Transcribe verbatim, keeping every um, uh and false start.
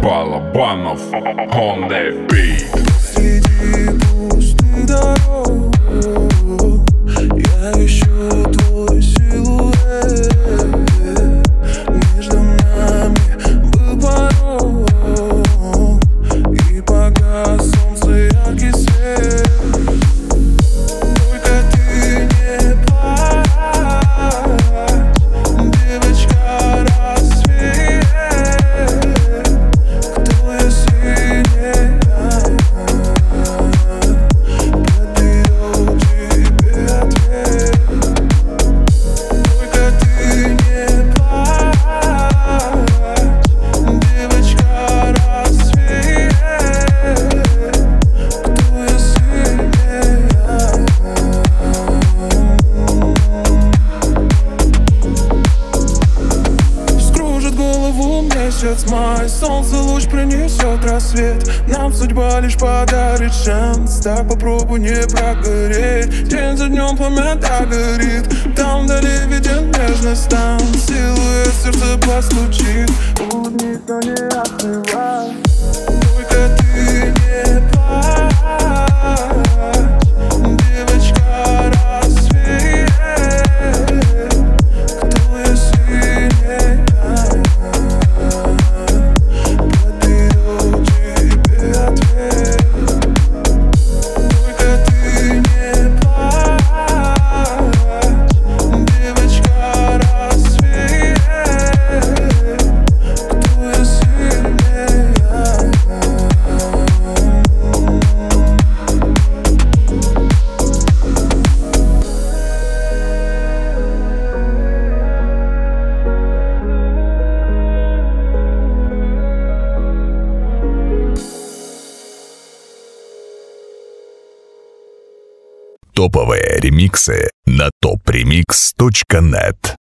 Балабанов on the beat. Среди пустых дорог я ищу твой силуэт. Между нами был порог, и погас солнце яркий свет. Только ты не плачь, девочка, рассвет. Кто если не я? Подберу тебе ответ. Только ты не плачь, девочка, рассвет. Кто если не я? Скружит голову месяц май, солнце луч принесет рассвет. Нам судьба лишь подарит шанс, так попробуй не прогореть. День за днем пламя так горит, там вдали виден нежный стан. Силуэт сердце постучит, улыбнись, но не открывай. Только ты не плачь, девочка, рассвет. Кто если не я? Подберу тебе ответ. Только ты не плачь, девочка, рассвет. Кто если не я? Топовые ремиксы на топ ремикс точка нет.